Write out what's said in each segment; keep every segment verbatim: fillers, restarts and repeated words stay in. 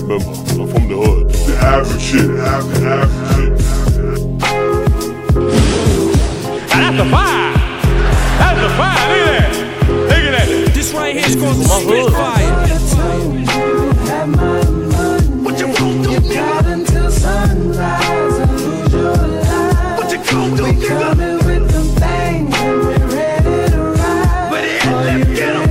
remember, I'm from the hood. The average shit, the average, average shit. Now that's the vibe. That's the vibe. Look at that. Look at that. This right here is called the Spitfire. What you gon' do, nigga? Until sunrise and lose your life. What you gon' do, we nigga? Coming with the bang and we're ready to ride. But it ain't left ghetto.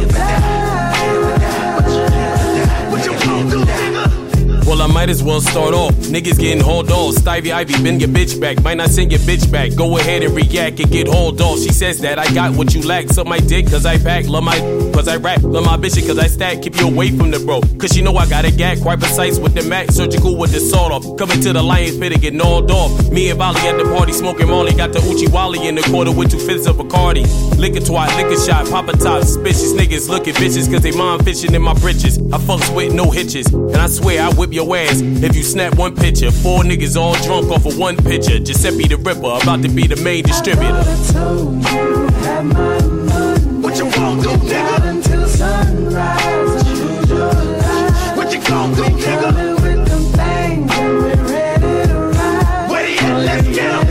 What you gon' do, nigga? Well, I might as well start off. Niggas getting hauled off. Stevie Ivy, bend your bitch back. Might not send your bitch back. Go ahead and react and get hauled off. She says that I got what you lack. Suck my dick cause I pack. Love my cause I rap. Love my bitch cause I stack. Keep you away from the bro. Cause you know I got a gag. Quite precise with the Mac. Surgical with the sawed off. Coming to the Lions Pit and get gnawed off. Me and Volley at the party. Smoking Molly. Got the Uchi Wally in the quarter with two fifths of Bacardi. Liquor twat, liquor shot. Papa top. Suspicious niggas looking bitches cause they mom fishing in my britches. I fucks with no hitches. And I swear I whip your ass if you snap one picture. Four niggas all drunk off of one picture. Giuseppe the Ripper about to be the main distributor. What you gon' do, nigga? Until sunrise and lose your life. What you gon' do, we nigga? Coming with the bang and we're ready to ride. Where you at? Let's get 'em.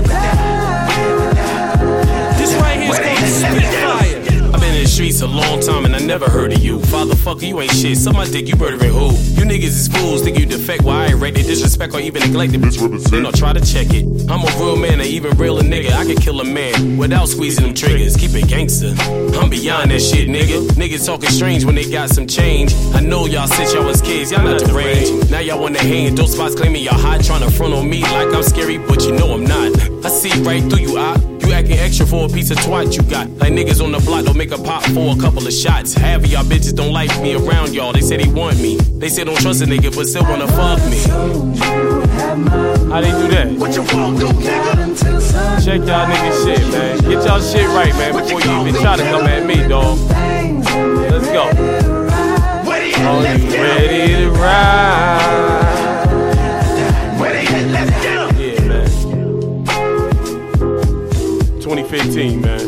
This right here is called the Spitfire. I've been in the streets a long time and I never heard of you. Fatherfucker, you ain't shit. Suck my dick, you murdering who? You niggas is fools, think you defect. Why I ain't rate they disrespect or even neglect it. You know, try to check it. I'm a real man, and even realer nigga. I can kill a man without squeezing them triggers. Keep it gangster. I'm beyond that shit, nigga. Niggas talking strange when they got some change. I know y'all since y'all was kids, y'all not the range. Now y'all wanna hang, those spots claiming y'all hot, trying to front on me like I'm scary, but you know I'm not. I see right through you, I. You acting extra for a piece of twat you got. Like niggas on the block don't make a pop for a couple of shots. Half of y'all bitches don't like me around y'all. They say they want me. They say don't trust a nigga, but still wanna fuck me. How they do that? What you gon' do, nigga? Check y'all niggas shit, man. Get y'all shit right, man, before you even try to come at me, dawg. Let's go. Where you at? Are Let's you get 'em. ready to ride? Where they at? Let's get 'em. Yeah, man. twenty fifteen, man.